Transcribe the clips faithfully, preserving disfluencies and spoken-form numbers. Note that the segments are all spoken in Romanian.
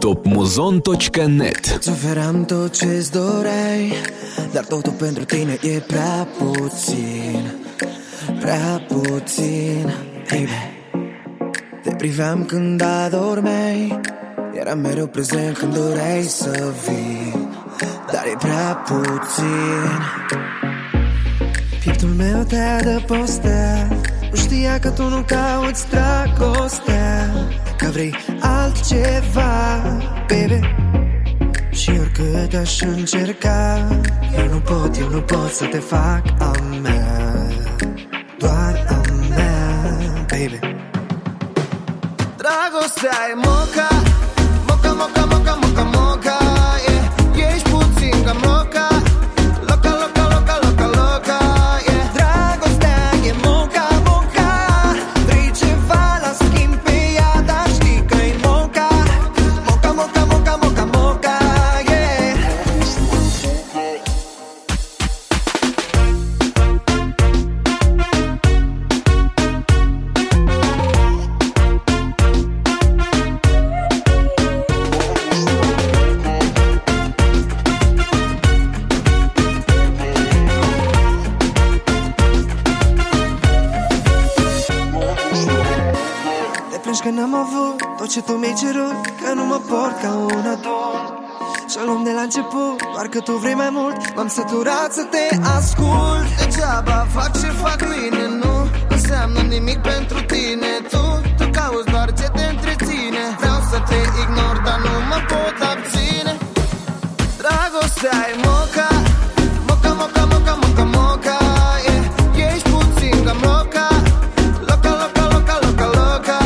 Topmuzon точка нет. Îți oferam tot ce-ți doreai, dar totul pentru tine e prea puțin, prea puțin, baby. Te priveam când adormeai, eram mereu prezent când doreai să vii, dar e prea puțin. Pieptul meu te adăpostea, nu știa că tu nu cauți dragostea, că vrei altceva, baby. Și oricât aș încerca, eu nu pot, eu nu pot să te fac a mea, doar a mea, baby. Dragostea e moca, moca, moca, moca, moca, moca, yeah. Ești puțin cam loca, loca, loca, loca, loca, loca, yeah. Dragostea e moca, moca, vrei ceva la schimb pe ea, dar știi că-i moca, moca, moca, moca, moca, moca, yeah. Că n-am avut tot ce tu mi-ai cerut, că nu mă port ca un adult. Și-o luăm de la început, doar că tu vrei mai mult. M-am săturat să te ascult. Degeaba fac ce fac bine, nu înseamnă nimic pentru tine. Tu, tu cauți doar ce te întreține. Vreau să te ignor, dar nu mă pot abține. Dragostea e moca, moca, moca, moca, moca, moca, yeah. Ești puțin cam loca, loca, loca, loca, loca, loca.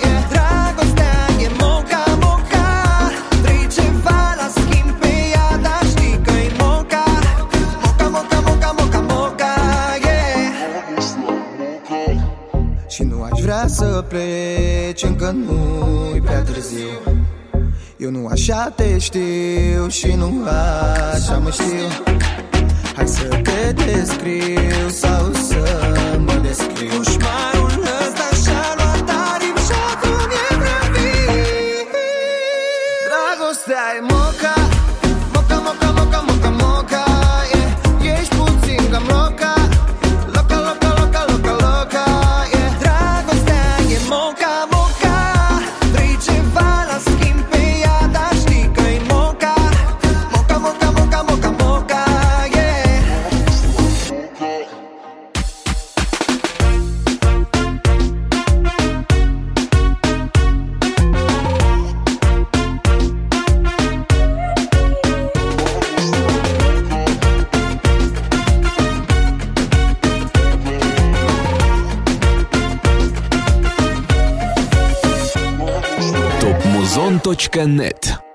Vrea să pleci, încă nu-i prea târziu. Eu nu așa te știu și nu așa mă știu. Hai să te descriu sau să mă descriu. Dușmanul ăsta și-a luat aripi și acum e prea vii. Dragostea e moca, moca, moca, moca, moca, moca, yeah. Ești puțin cam loca, loca, loca, loca, loca, loca, yeah. Dragostea e moca, moca, vrei ceva la schimb pe ea, dar știi că-i moca, moca, moca, moca, moca, moca, yeah. Topmuzon точка нет.